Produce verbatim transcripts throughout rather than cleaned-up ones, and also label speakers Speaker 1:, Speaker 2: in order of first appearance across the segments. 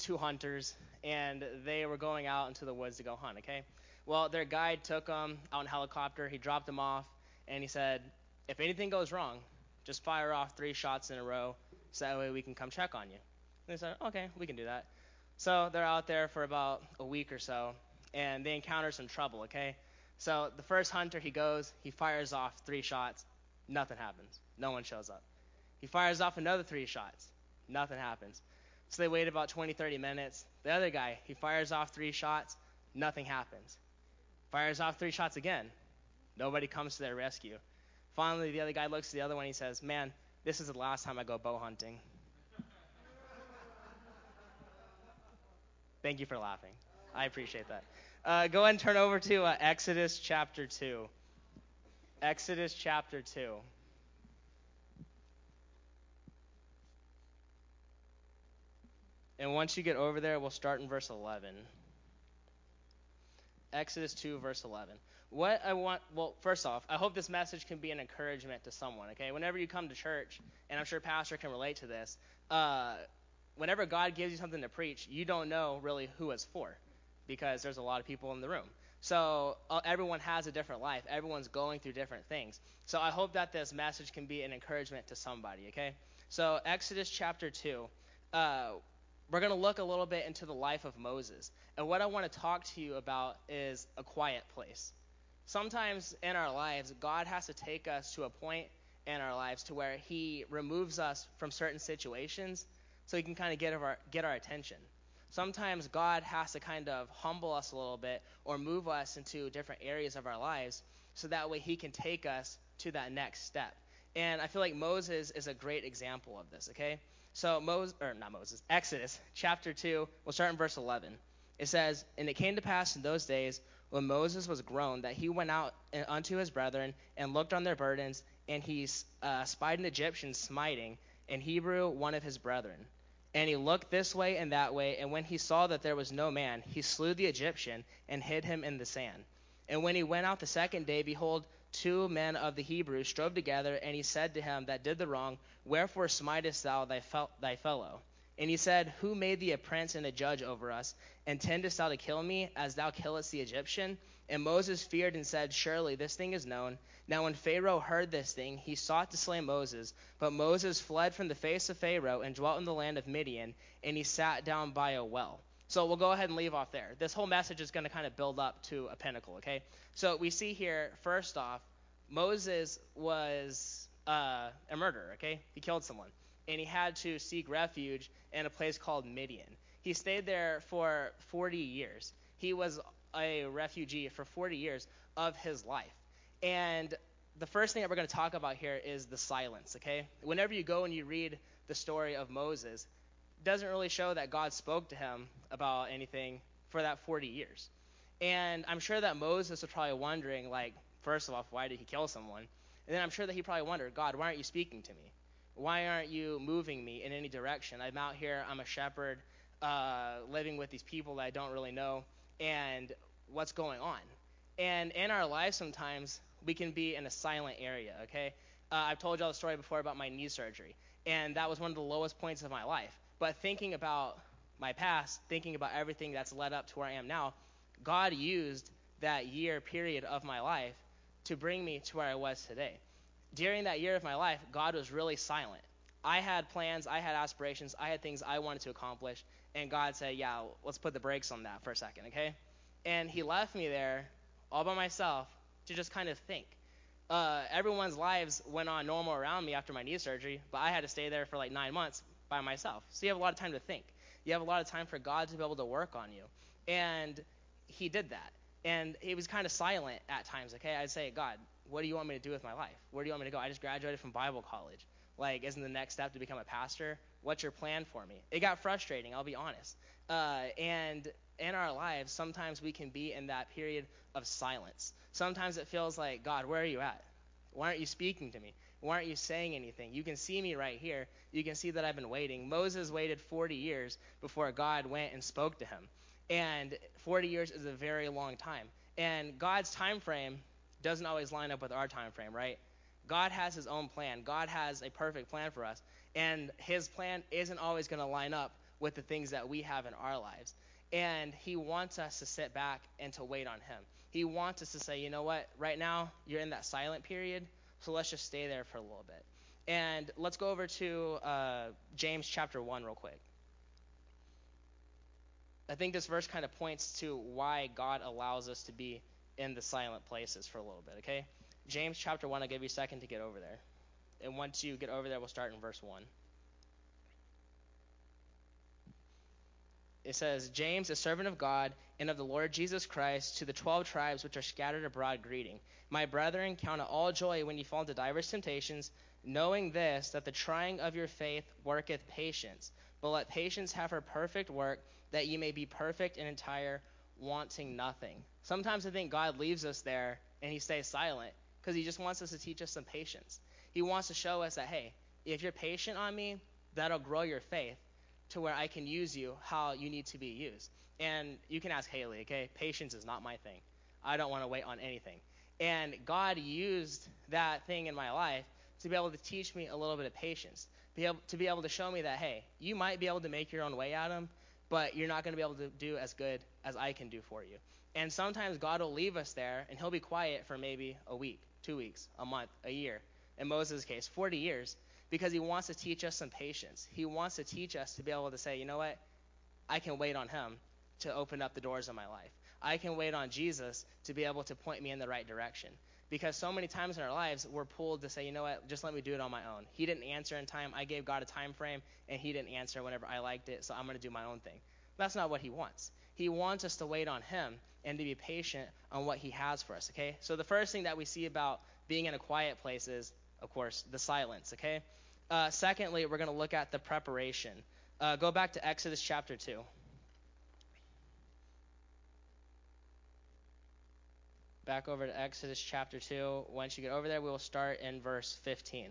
Speaker 1: two hunters, and they were going out into the woods to go hunt, okay? Well, their guide took them out in a helicopter. He dropped them off, and he said, if anything goes wrong, just fire off three shots in a row so that way we can come check on you. And they said, okay, we can do that. So they're out there for about a week or so, and they encounter some trouble, okay? So the first hunter, he goes, he fires off three shots. Nothing happens. No one shows up. He fires off another three shots. Nothing happens. So they wait about twenty, thirty minutes. The other guy, he fires off three shots. Nothing happens. Fires off three shots again. Nobody comes to their rescue. Finally, the other guy looks at the other one. And he says, man, this is the last time I go bow hunting. Thank you for laughing. I appreciate that. Uh, go ahead and turn over to uh, Exodus chapter two. Exodus chapter two. And once you get over there, we'll start in verse eleven. Exodus two, verse eleven. What I want, well, first off, I hope this message can be an encouragement to someone, okay? Whenever you come to church, and I'm sure Pastor can relate to this, uh, whenever God gives you something to preach, you don't know really who it's for because there's a lot of people in the room. So uh, everyone has a different life. Everyone's going through different things. So I hope that this message can be an encouragement to somebody, okay? So Exodus chapter two, uh, we're going to look a little bit into the life of Moses. And what I want to talk to you about is a quiet place. Sometimes in our lives, God has to take us to a point in our lives to where he removes us from certain situations so he can kind of get our, get our attention. Sometimes God has to kind of humble us a little bit or move us into different areas of our lives so that way he can take us to that next step. And I feel like Moses is a great example of this, okay? So Moses, or not Moses, Exodus chapter two, we'll start in verse eleven. It says, and it came to pass in those days when Moses was grown that he went out unto his brethren and looked on their burdens, and he uh, spied an Egyptian smiting in Hebrew one of his brethren. And he looked this way and that way, and when he saw that there was no man, he slew the Egyptian and hid him in the sand. And when he went out the second day, behold, two men of the Hebrews strove together, and he said to him that did the wrong, wherefore smitest thou thy, fel- thy fellow? And he said, who made thee a prince and a judge over us? Intendest thou to kill me, as thou killest the Egyptian? And Moses feared and said, surely this thing is known. Now when Pharaoh heard this thing, he sought to slay Moses. But Moses fled from the face of Pharaoh and dwelt in the land of Midian, and he sat down by a well. So we'll go ahead and leave off there. This whole message is going to kind of build up to a pinnacle, okay? So we see here, first off, Moses was uh, a murderer, okay? He killed someone. And he had to seek refuge in a place called Midian. He stayed there for forty years. He was a refugee for forty years of his life. And the first thing that we're going to talk about here is the silence, okay? Whenever you go and you read the story of Moses, it doesn't really show that God spoke to him about anything for that forty years. And I'm sure that Moses was probably wondering, like, first of all, why did he kill someone? And then I'm sure that he probably wondered, God, why aren't you speaking to me? Why aren't you moving me in any direction? I'm out here, I'm a shepherd, uh, living with these people that I don't really know, and what's going on? And in our lives sometimes, we can be in a silent area, okay? Uh, I've told y'all the story before about my knee surgery, and that was one of the lowest points of my life. But thinking about my past, thinking about everything that's led up to where I am now, God used that year period of my life to bring me to where I was today. During that year of my life, God was really silent. I had plans, I had aspirations, I had things I wanted to accomplish, and God said, yeah, let's put the brakes on that for a second, okay? And he left me there all by myself to just kind of think. Uh, everyone's lives went on normal around me after my knee surgery, but I had to stay there for like nine months by myself. So you have a lot of time to think. You have a lot of time for God to be able to work on you. And he did that. And he was kind of silent at times, okay? I'd say, God, what do you want me to do with my life? Where do you want me to go? I just graduated from Bible college. Like, isn't the next step to become a pastor? What's your plan for me? It got frustrating, I'll be honest. Uh, and in our lives, sometimes we can be in that period of silence. Sometimes it feels like, God, where are you at? Why aren't you speaking to me? Why aren't you saying anything? You can see me right here. You can see that I've been waiting. Moses waited forty years before God went and spoke to him. And forty years is a very long time. And God's time frame doesn't always line up with our time frame, right? God has his own plan. God has a perfect plan for us. And his plan isn't always going to line up with the things that we have in our lives. And he wants us to sit back and to wait on him. He wants us to say, you know what, right now you're in that silent period, so let's just stay there for a little bit. And let's go over to uh, James chapter one real quick. I think this verse kind of points to why God allows us to be in the silent places for a little bit, okay? James chapter one, I'll give you a second to get over there. And once you get over there, we'll start in verse one. It says, James, a servant of God and of the Lord Jesus Christ, to the twelve tribes which are scattered abroad, greeting. My brethren, count it all joy when you fall into diverse temptations, knowing this, that the trying of your faith worketh patience. But let patience have her perfect work, that ye may be perfect and entire, wanting nothing. Sometimes I think God leaves us there and he stays silent because he just wants us to teach us some patience. He wants to show us that, hey, if you're patient on me, that'll grow your faith to where I can use you how you need to be used. And you can ask Haley, okay? Patience is not my thing. I don't want to wait on anything. And God used that thing in my life to be able to teach me a little bit of patience, be able to be able to show me that, hey, you might be able to make your own way, Adam, but you're not going to be able to do as good as I can do for you. And sometimes God will leave us there, and he'll be quiet for maybe a week, two weeks, a month, a year. In Moses' case, forty years, because he wants to teach us some patience. He wants to teach us to be able to say, you know what, I can wait on him to open up the doors of my life. I can wait on Jesus to be able to point me in the right direction. Because so many times in our lives, we're pulled to say, you know what, just let me do it on my own. He didn't answer in time. I gave God a time frame, and he didn't answer whenever I liked it, so I'm going to do my own thing. That's not what he wants. He wants us to wait on him and to be patient on what he has for us, okay? So the first thing that we see about being in a quiet place is, of course, the silence, okay? Uh, secondly, we're going to look at the preparation. Uh, go back to Exodus chapter two. Back over to Exodus chapter two. Once you get over there, we will start in verse fifteen.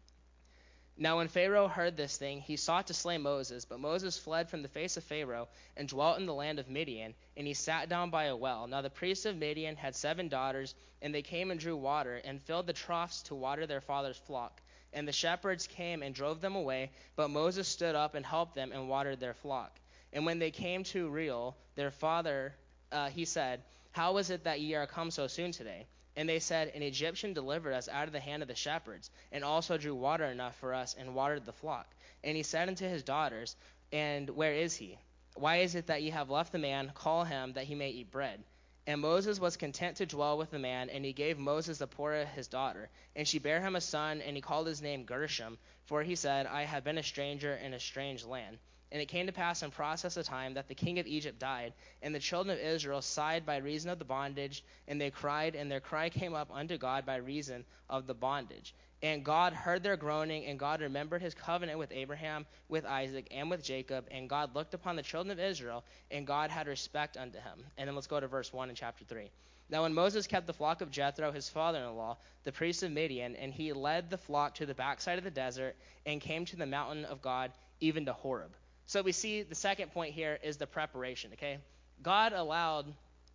Speaker 1: Now when Pharaoh heard this thing, he sought to slay Moses, but Moses fled from the face of Pharaoh and dwelt in the land of Midian, and he sat down by a well. Now the priests of Midian had seven daughters, and they came and drew water, and filled the troughs to water their father's flock. And the shepherds came and drove them away, but Moses stood up and helped them and watered their flock. And when they came to Reuel, their father, uh, he said, How is it that ye are come so soon today? And they said, An Egyptian delivered us out of the hand of the shepherds, and also drew water enough for us, and watered the flock. And he said unto his daughters, And where is he? Why is it that ye have left the man? Call him, that he may eat bread. And Moses was content to dwell with the man, and he gave Moses Zipporah his daughter. And she bare him a son, and he called his name Gershom, for he said, I have been a stranger in a strange land. And it came to pass in process of time that the king of Egypt died, and the children of Israel sighed by reason of the bondage, and they cried, and their cry came up unto God by reason of the bondage. And God heard their groaning, and God remembered his covenant with Abraham, with Isaac, and with Jacob. And God looked upon the children of Israel, and God had respect unto him. And then let's go to verse one in chapter three. Now when Moses kept the flock of Jethro, his father-in-law, the priest of Midian, and he led the flock to the backside of the desert, and came to the mountain of God, even to Horeb. So we see the second point here is the preparation, okay? God allowed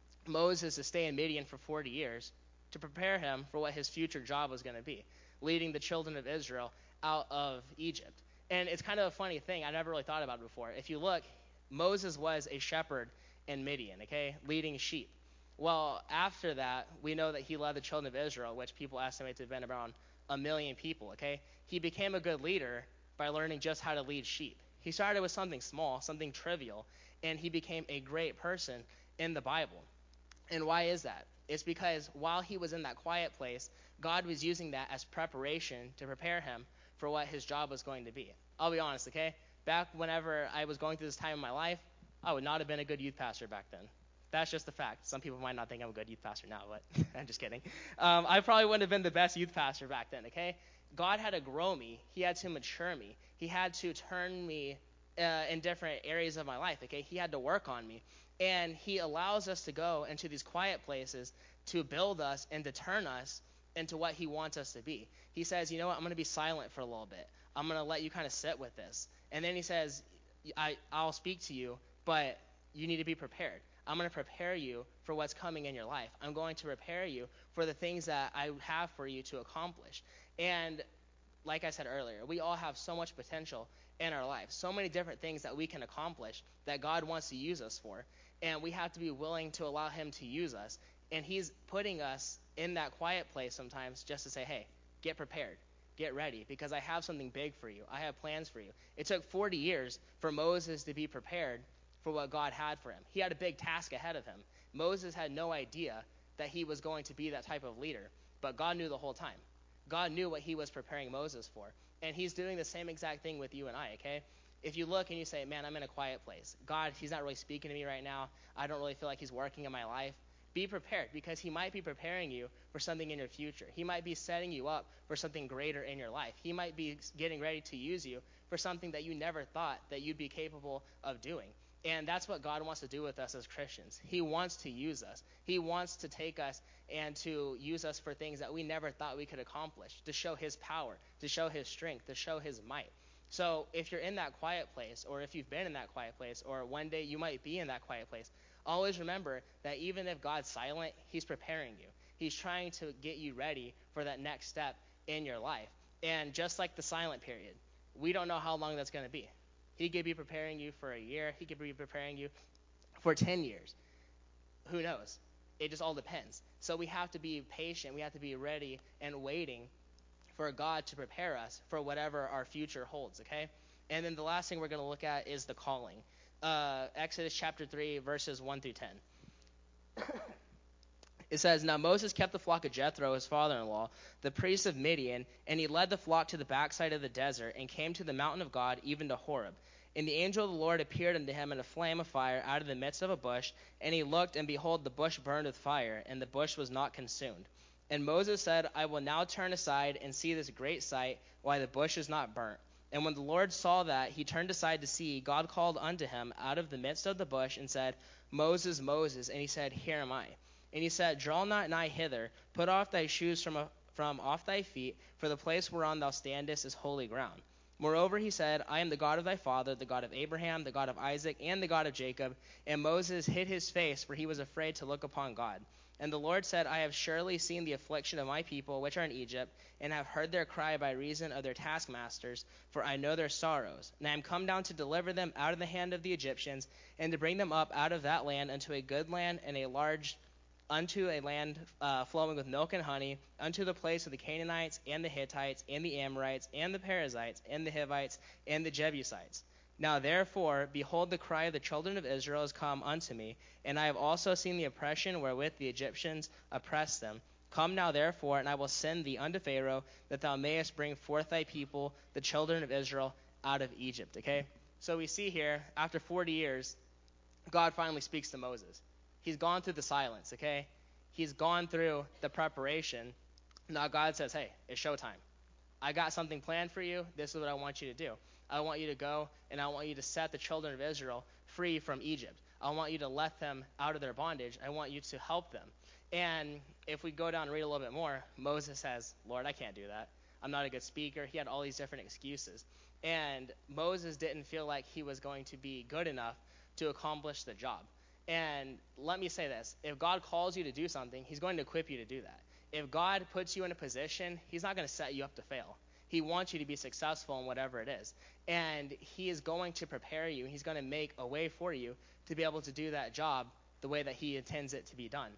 Speaker 1: Moses to stay in Midian for forty years to prepare him for what his future job was going to be, leading the children of Israel out of Egypt. And it's kind of a funny thing. I never really thought about it before. If you look, Moses was a shepherd in Midian, okay, leading sheep. Well, after that, we know that he led the children of Israel, which people estimate to have been around a million people, okay? He became a good leader by learning just how to lead sheep. He started with something small, something trivial, and he became a great person in the Bible. And why is that? It's because while he was in that quiet place, God was using that as preparation to prepare him for what his job was going to be. I'll be honest, okay? Back whenever I was going through this time in my life, I would not have been a good youth pastor back then. That's just the fact. Some people might not think I'm a good youth pastor now, but I'm just kidding. Um, I probably wouldn't have been the best youth pastor back then, okay? God had to grow me. He had to mature me. He had to turn me uh, in different areas of my life, okay? He had to work on me. And he allows us to go into these quiet places to build us and to turn us into what he wants us to be. He says, you know what, I'm going to be silent for a little bit. I'm going to let you kind of sit with this. And then he says, I, I'll speak to you, but you need to be prepared. I'm going to prepare you for what's coming in your life. I'm going to prepare you for the things that I have for you to accomplish. And like I said earlier, we all have so much potential in our life. So many different things that we can accomplish that God wants to use us for. And we have to be willing to allow him to use us. And he's putting us in that quiet place sometimes just to say, hey, get prepared. Get ready, because I have something big for you. I have plans for you. It took forty years for Moses to be prepared for what God had for him. He had a big task ahead of him. Moses had no idea that he was going to be that type of leader, but God knew the whole time. God knew what he was preparing Moses for, and he's doing the same exact thing with you and I, okay? If you look and you say, man, I'm in a quiet place. God, he's not really speaking to me right now. I don't really feel like he's working in my life. Be prepared, because he might be preparing you for something in your future. He might be setting you up for something greater in your life. He might be getting ready to use you for something that you never thought that you'd be capable of doing. And that's what God wants to do with us as Christians. He wants to use us. He wants to take us and to use us for things that we never thought we could accomplish, to show his power, to show his strength, to show his might. So if you're in that quiet place, or if you've been in that quiet place, or one day you might be in that quiet place, always remember that even if God's silent, he's preparing you. He's trying to get you ready for that next step in your life. And just like the silent period, we don't know how long that's going to be. He could be preparing you for a year. He could be preparing you for ten years. Who knows? It just all depends. So we have to be patient. We have to be ready and waiting for God to prepare us for whatever our future holds, okay? And then the last thing we're going to look at is the calling. Uh, Exodus chapter three, verses one through ten. It says, now Moses kept the flock of Jethro, his father-in-law, the priest of Midian, and he led the flock to the backside of the desert and came to the mountain of God, even to Horeb. And the angel of the Lord appeared unto him in a flame of fire out of the midst of a bush. And he looked, and behold, the bush burned with fire, and the bush was not consumed. And Moses said, I will now turn aside and see this great sight, why the bush is not burnt. And when the Lord saw that, he turned aside to see. God called unto him out of the midst of the bush and said, Moses, Moses. And he said, Here am I. And he said, Draw not nigh hither, put off thy shoes from, a, from off thy feet, for the place whereon thou standest is holy ground. Moreover, he said, I am the God of thy father, the God of Abraham, the God of Isaac, and the God of Jacob. And Moses hid his face, for he was afraid to look upon God. And the Lord said, I have surely seen the affliction of my people which are in Egypt, and have heard their cry by reason of their taskmasters, for I know their sorrows. And I am come down to deliver them out of the hand of the Egyptians, and to bring them up out of that land unto a good land and a large unto a land uh, flowing with milk and honey, unto the place of the Canaanites, and the Hittites, and the Amorites, and the Perizzites, and the Hivites, and the Jebusites. Now therefore, behold, the cry of the children of Israel is come unto me, and I have also seen the oppression wherewith the Egyptians oppress them. Come now therefore, and I will send thee unto Pharaoh, that thou mayest bring forth thy people, the children of Israel, out of Egypt. Okay? So we see here, after forty years, God finally speaks to Moses. He's gone through the silence, okay? He's gone through the preparation. Now God says, hey, it's showtime. I got something planned for you. This is what I want you to do. I want you to go, and I want you to set the children of Israel free from Egypt. I want you to let them out of their bondage. I want you to help them. And if we go down and read a little bit more, Moses says, Lord, I can't do that. I'm not a good speaker. He had all these different excuses. And Moses didn't feel like he was going to be good enough to accomplish the job. And let me say this. If God calls you to do something, he's going to equip you to do that. If God puts you in a position, he's not going to set you up to fail. He wants you to be successful in whatever it is. And he is going to prepare you. He's going to make a way for you to be able to do that job the way that he intends it to be done.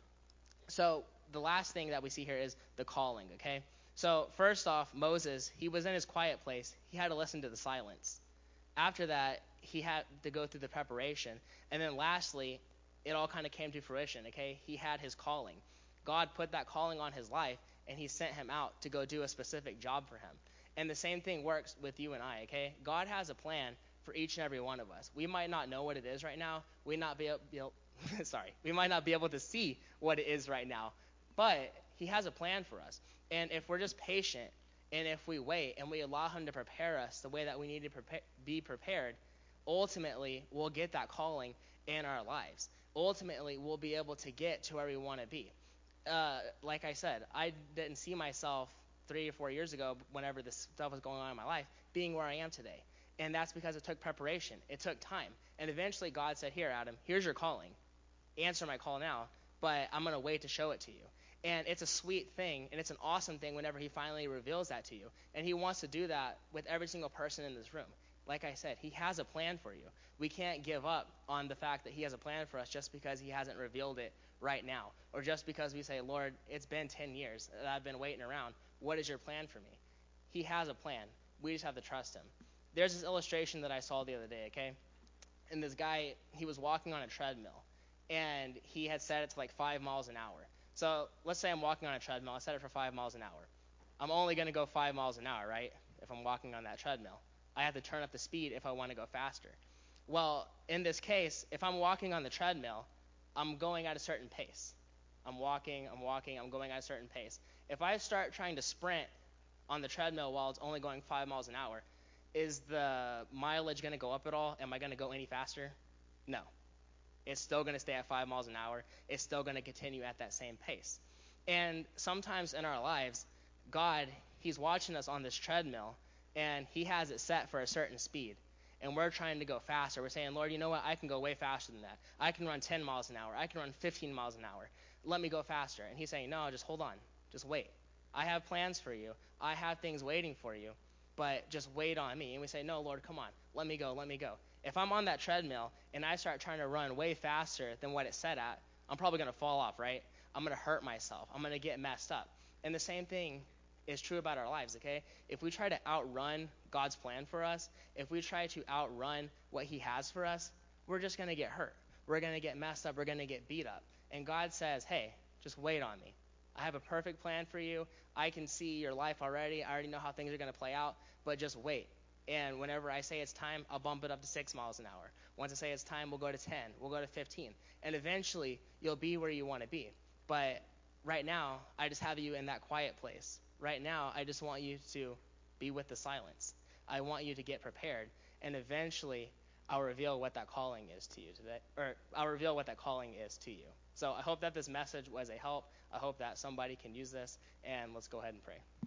Speaker 1: So the last thing that we see here is the calling, okay? So first off, Moses, he was in his quiet place. He had to listen to the silence. After that, he had to go through the preparation. And then lastly, it all kind of came to fruition, okay? He had his calling. God put that calling on his life, and he sent him out to go do a specific job for him. And the same thing works with you and I, okay? God has a plan for each and every one of us. We might not know what it is right now. We not be able, sorry, we might not be able to see what it is right now, but he has a plan for us. And if we're just patient, and if we wait and we allow him to prepare us the way that we need to prepare, be prepared, ultimately we'll get that calling in our lives. Ultimately, we'll be able to get to where we want to be. Uh, like I said, I didn't see myself three or four years ago, whenever this stuff was going on in my life, being where I am today. And that's because it took preparation. It took time. And eventually God said, here, Adam, here's your calling. Answer my call now, but I'm going to wait to show it to you. And it's a sweet thing, and it's an awesome thing whenever he finally reveals that to you. And he wants to do that with every single person in this room. like I said, he has a plan for you. We can't give up on the fact that he has a plan for us just because he hasn't revealed it right now, or just because we say, Lord, it's been ten years that I've been waiting around. What is your plan for me? He has a plan. We just have to trust him. There's this illustration that I saw the other day, okay? And this guy, he was walking on a treadmill, and he had set it to like five miles an hour. So let's say I'm walking on a treadmill. I set it for five miles an hour. I'm only going to go five miles an hour, right, if I'm walking on that treadmill. I have to turn up the speed if I want to go faster. Well, in this case, if I'm walking on the treadmill, I'm going at a certain pace. I'm walking, I'm walking, I'm going at a certain pace. If I start trying to sprint on the treadmill while it's only going five miles an hour, is the mileage going to go up at all? Am I going to go any faster? No. It's still going to stay at five miles an hour. It's still going to continue at that same pace. And sometimes in our lives, God, he's watching us on this treadmill, and he has it set for a certain speed. And we're trying to go faster. We're saying, Lord, you know what? I can go way faster than that. I can run ten miles an hour. I can run fifteen miles an hour. Let me go faster. And he's saying, no, just hold on. Just wait. I have plans for you. I have things waiting for you. But just wait on me. And we say, no, Lord, come on. Let me go. Let me go. If I'm on that treadmill and I start trying to run way faster than what it's set at, I'm probably going to fall off, right? I'm going to hurt myself. I'm going to get messed up. And the same thing is true about our lives, okay? If we try to outrun God's plan for us, if we try to outrun what he has for us, we're just going to get hurt. We're going to get messed up. We're going to get beat up. And God says, hey, just wait on me. I have a perfect plan for you. I can see your life already. I already know how things are going to play out, but just wait. And whenever I say it's time, I'll bump it up to six miles an hour. Once I say it's time, we'll go to ten. We'll go to fifteen. And eventually, you'll be where you want to be. But right now, I just have you in that quiet place. Right now, I just want you to be with the silence. I want you to get prepared. And eventually, I'll reveal what that calling is to you today. Or I'll reveal what that calling is to you. So I hope that this message was a help. I hope that somebody can use this. And let's go ahead and pray.